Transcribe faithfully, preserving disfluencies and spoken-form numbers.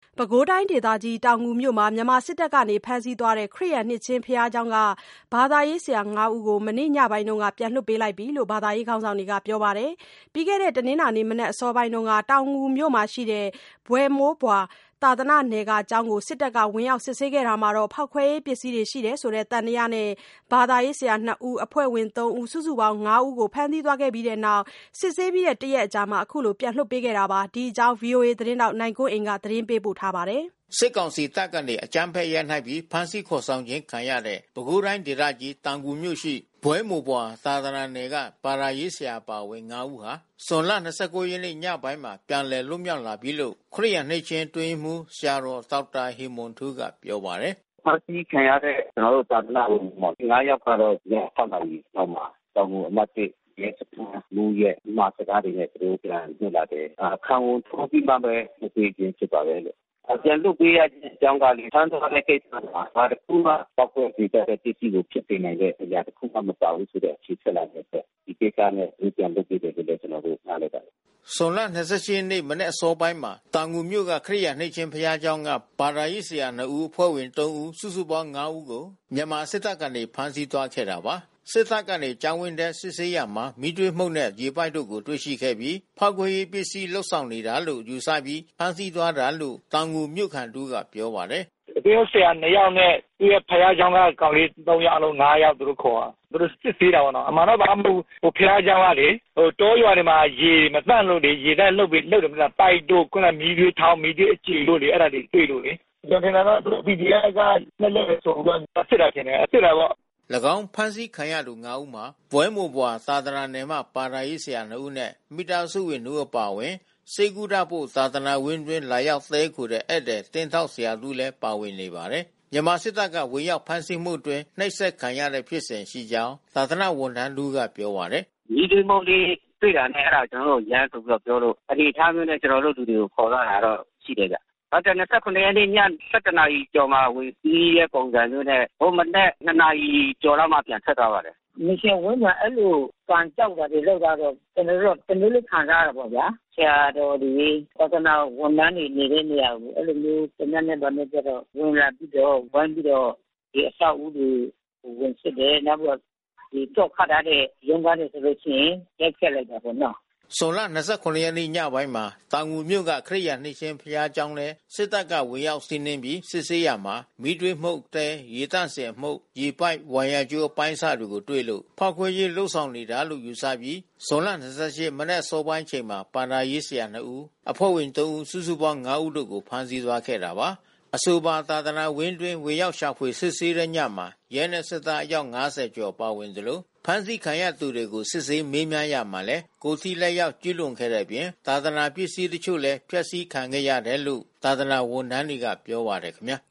ပဲခူးတိုင်းဒေသကြီးတောင်ငူမြို့မှာမြန်မာစစ်တပ်ကနေဖမ်းဆီးသွားတဲ့ခရစ်ယာန်နှစ်ခြင်းဘုရားကျောင်းကဘာသာရေးဆရာငါးဦးကိုမနေ့ညပိုင်းကပြန်လွှတ်ပေးလိုက်ပြီလို့ဘာသာရေးခေါင်းဆောင်တွေကပြောပါတယ်။ပြီးခဲ့တဲ့တနင်္လာနေ့မနက်အစောပိုင်းကတောင်ငူမြို့မှာရှိတဲ့ဘွယ်မိုးဘွာသာသနာနယ်ကကျောင်းကိုစစ်တပ်ကဝင်ရောက်စစ်ဆေးခဲ့တာမှာဖောက်ခွဲရေးပစ္စည်းတွေရှိတယ်ဆိုတဲ့သံသယနဲ့ဘာသာရေးဆရာနှစ်ဦးအဖွဲ့ဝင်သုံးဦးစုစုပေါင်းငါးဦးကိုဖမ်းဆီးသွားခဲ့ပြီးတဲ့နောက်စစ်ဆေးပြီးတဲ့တရက်အကြာမှာအခုလိုပြန်လွှတ်ပေးခဲ့တာပါ။ဒီအကြောင်း ဗွီအိုအေ သတင်းထောက်နိုင်ကွန်းအိန်ကသတင်းပေးပို့ထားပါတယ်။စစ်ကောင်စီတပ်ကနေအကြမ်းဖက်ရိုက်နှက်ပြီးဖမ်းဆီးခေါ်ဆောင်ခြင်းခံရတဲ့ပဲခူးတိုင်းဒေသကြီးတောင်ငူမြို့ရှိဘွဲမိုဘွာသာသနာနယ်ကဘာသာရေးဆရာပါဝင်ငါးဦးဟာဇွန်လ၂၉ရက်နေ့ညပိုင်းမှာပြန်လည်လွတ်မြောက်လာပြီလို့ခရစ်ယာန်နှိတ်ချင်းတွင်းမှုဆရာတော်ဒေါက်တာဟေမွန်ထူးကပြောပါတယ်။ဖမ်းဆီးခံရတဲ့ကျွန်တော်တို့သာသနာ့ဝန်ထမ်းငါးယောက်ကတော့ည၆နာရီလောက်မှာတောင်ငူအမတ်တစ်ရဲ့စပူလူရဲ့မာစကားတွေနဲ့သူတို့ပြန်လွတ်လာတယ်။အခန်းဝန်ထိုးပြီးမှပဲမသိချင်းဖြစ်ပါပဲလို့ပြန်လွတ်ပေးရတဲ့အကြောင်းကလည်းဆန်းသွားတဲ့ကိစ္စမှာဘာတစ်ခုမှပောက်ကွဲပြီးတဲ့တတိကိုဖြစ်နေနိုင်တဲ့အရာတစ်ခုမှမပါဘူးဆိုတဲ့အခြေဆက်လာတဲ့ဒီကိစ္စနဲ့ပြန်လွတ်ပေးတယ်လို့ကျွန်တော်တို့နားလည်ပါတယ်။ဇွန်လ၂၈ရက်နေ့မနေ့အစောပိုင်းမှာတောင်ငူမြို့ကခရစ်ယာန်နှိတ်ချင်းဘုရားကျောင်းကဘာသာရေးဆရာနှစ်ဦးအဖွဲ့ဝင်သုံးဦးစုစုပေါင်းငါးဦးကိုမြန်မာစစ်တပ်ကနေဖမ်းဆီးသွားခဲ့တာပါ။စစ်တပ်ကနေကျောင်းဝင်းထဲစစ်ဆေးရမှာမိတွေးမှုန့်နဲ့ရေပိုက်တို့ကိုတွေ့ရှိခဲ့ပြီးဖောက်ခွဲရေးပစ္စည်းလှုပ်ဆောင်နေတာလို့ယူဆပြီးဖမ်းဆီးသွားတာလို့တောင်ငူမြို့ခံတူကပြောပါတယ်။ဒီဆရာနှစ်ယောက်နဲ့သူရဲ့ဖခင်ကျောင်းကကောင်လေးသုံးယောက်အလုံးငါးယောက်သူတို့ခေါ်တာ။သူတို့စစ်ဆေးတာပေါ့နော်။အမှန်တော့ဘာမှမဟုတ်ဟိုဖခင်ကျောင်းကလေဟိုတောရွာတွေမှာရေမတန့်လို့လေရေတက်လှုပ်ပြီးလှုပ်တယ်မလားပိုက်တို့ခုနမီးတွေထောင်းမီးတွေအကြည့်လို့လေအဲ့ဒါတွေတွေ့လို့လေကျွန်တော်ကတော့သူ ပီ ဒီ အက်ဖ် ကလည်းလည်းဆိုတော့စစ်တာခင်ဗျာစစ်တာပေါ့၎င်းဖမ်းဆီးခံရသူငါးဦးမှာဘွဲမိုဘွာသာသနာနယ်မှပါရာရေးဆရာနှစ်ဦးနဲ့မိသားစုဝင်တို့အပါအဝင်စေကုဒဖို့သာသနာဝင်းတွင်လာရောက်သဲခုတဲ့ဧည့်သည်တင်းထောက်ဆရာတို့လည်းပါဝင်နေပါတယ်။မြန်မာစစ်တပ်ကဝင်ရောက်ဖမ်းဆီးမှုတွင်နှိပ်စက်ခံရတဲ့ဖြစ်စဉ်ရှိကြောင်းသာသနာဝန်ထမ်းတို့ကပြောပါတယ်။ဒီဒီမော်လေးတွေ့တာနဲ့အဲ့ဒါကျွန်တော်တို့ရန်ဆိုပြီးတော့ပြောလို့အနေထားမျိုးနဲ့ကျွန်တော်တို့လူတွေကိုခေါ်လာတာတော့ရှိတယ်ဗျ။ဟုတ်တယ်၂၉ရက်နေ့ည၁၁နာရီကျော်မှာဝင်ပြီးရဲ့ပုံစံမျိုးနဲ့ဟိုမနေ့၂နာရီကျော်လောက်မှပြန်ဆက်သွားပါတယ်။မရှင်ဝင်းကအဲ့လိုကံကြောက်တာတွေလောက်တော့ကျွန်တော်တို့တမျိုးလေးခံစားရတာပေါ့ဗျာ။ဆရာတော်ဒီသာသနာဝန်ထမ်းတွေနေတဲ့နေရာကိုအဲ့လိုမျိုးတနေ့နဲ့တော့နေကြတော့ဝင်လာပြီးတော့ဝိုင်းပြီးတော့ဒီအဆောက်အဦတွေဝင်စစ်တယ်နောက်ပြီးတော့ဒီတော့ခတ်ထားတဲ့ရုံးကားတွေဆိုလို့ရှိရင်ရက်ခက်လိုက်တာပေါ့နော်။ဇွန်လ၂၉ရက်နေ့ညပိုင်းမှာတောင်ငူမြို့ကခရစ်ယာန်နှိတ်ချင်းဘုရားကျောင်းထဲစစ်တပ်ကဝင်ရောက်စီးနင်းပြီးစစ်ဆေးရမှာမိတွေးမှုန့်တဲရေတန့်စင်မှုန့်ရေပိုက်ဝိုင်ယာကျိုးအပိုင်းစတွေကိုတွေ့လို့ဖောက်ခွဲရေးလှုပ်ဆောင်နေတာလို့ယူဆပြီးဇွန်လ၂၈မနေ့စောပိုင်းချိန်မှာပါရာရေးဆရာနှစ်ဦးအဖွဲ့ဝင်သုံးဦးစုစုပေါင်းငါးဦးတို့ကိုဖမ်းဆီးသွားခဲ့တာပါအဆိုပါသာသနာဝင်းတွင်ဝေရောက်ရှာဖွေစစ်ဆေးတဲ့ညမှာရဲနဲ့စစ်သားအယောက်၅၀ကျော်ပါဝင်သလိုဖမ်းဆီးခံရသူတွေကိုစစ်ဆေးမေးမြန်းရမှာလဲကိုစီလက်ရောက်ကျွလွန်ခဲ့တဲ့ပြင်သာသနာပစ္စည်းတချို့လည်းဖျက်ဆီးခံခဲ့ရတယ်လို့သာသနာဝန်ထမ်းတွေကပြောပါတယ်ခင်ဗျာ